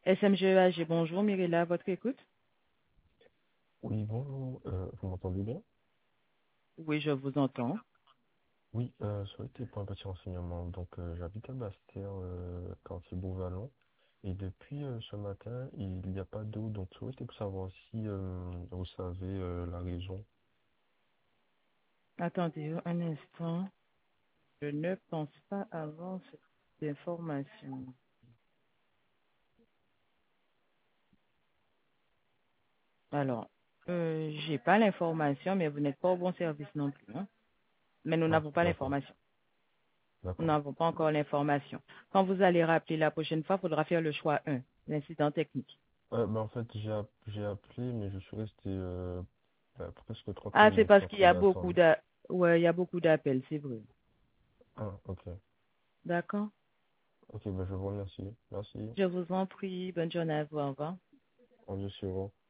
SMGEAG, bonjour, Mirella, à votre écoute. Oui, bonjour, vous m'entendez bien? Oui, je vous entends. Oui, ça aurait été pour un petit renseignement. Donc, j'habite à Bastère, quartier Beauvallon, et depuis ce matin, il n'y a pas d'eau. Donc, ça aurait été pour savoir si vous savez la raison. Attendez un instant. Je ne pense pas avoir cette information. Alors, j'ai pas l'information, mais vous n'êtes pas au bon service non plus, hein. Mais nous Ah, n'avons pas d'accord, l'information. Nous d'accord. n'avons pas encore l'information. Quand vous allez rappeler la prochaine fois, il faudra faire le choix 1, l'incident technique. En fait, j'ai appelé, mais je suis resté presque 30 Ah, c'est minutes parce en qu'il y train a beaucoup d'attendre. d'a... Ouais, il y a beaucoup d'appels, c'est vrai. Ah, ok. D'accord. Ok, ben, je vous remercie. Merci. Je vous en prie. Bonne journée à vous. Au revoir. On est sur